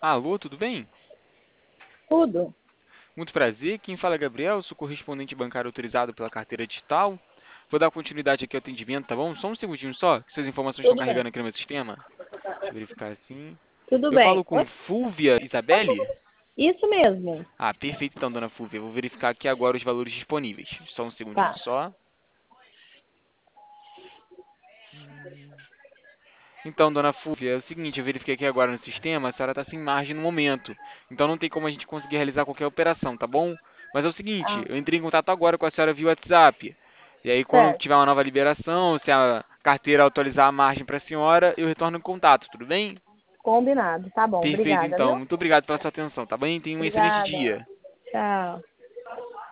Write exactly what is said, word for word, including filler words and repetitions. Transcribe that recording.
Alô, tudo bem? Tudo. Muito prazer. Quem fala é Gabriel, sou correspondente bancário autorizado pela carteira digital. Vou dar continuidade aqui ao atendimento, tá bom? Só um segundinho só, que essas informações estão Tudo bem. carregando aqui no meu sistema. Deixa eu verificar assim. Tudo Eu bem. falo com Oi? Fúvia Isabelle? Isso mesmo. Ah, perfeito então, dona Fúvia. Eu vou verificar aqui agora os valores disponíveis. Só um segundinho Tá. só. Então, dona Fúvia, é o seguinte, eu verifiquei aqui agora no sistema, a senhora está sem margem no momento. Então não tem como a gente conseguir realizar qualquer operação, tá bom? Mas é o seguinte, Ah, eu entrei em contato agora com a senhora via WhatsApp. E aí quando certo. tiver uma nova liberação, se a carteira autorizar a margem para a senhora, eu retorno em contato, tudo bem? Combinado. Tá bom. Perfeito Obrigada, então, viu? muito obrigado pela sua atenção, tá bem? Tenha um excelente Obrigada. dia. Tchau.